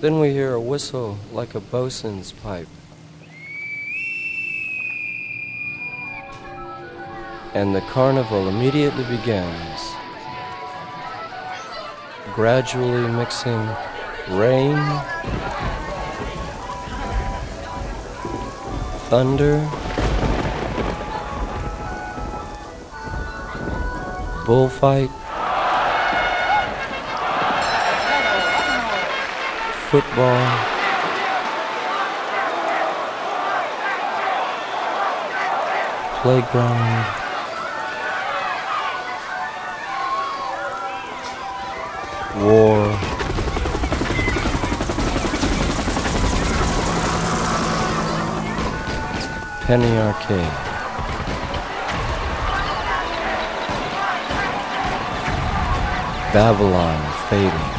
Then we hear a whistle like a bosun's pipe. And the carnival immediately begins, gradually mixing rain, thunder, bullfight, football, playground, war, penny arcade, Babylon fading.